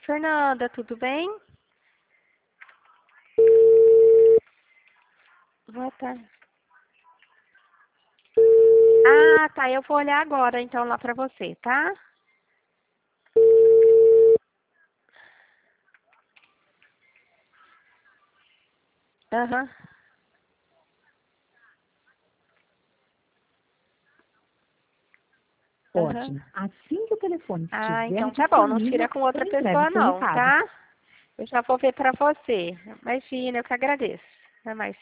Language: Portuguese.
Fernanda, tudo bem? Boa tarde. Ah, tá. Eu vou olhar agora, então, lá pra você, tá? Aham. Aham. Ótimo. Assim que o telefone Ah, estiver então tá bom. Não tira disponível, com outra ele entrega pessoa, o seu não, recado. tá? Eu já vou ver pra você. Imagina, eu que agradeço. Até mais.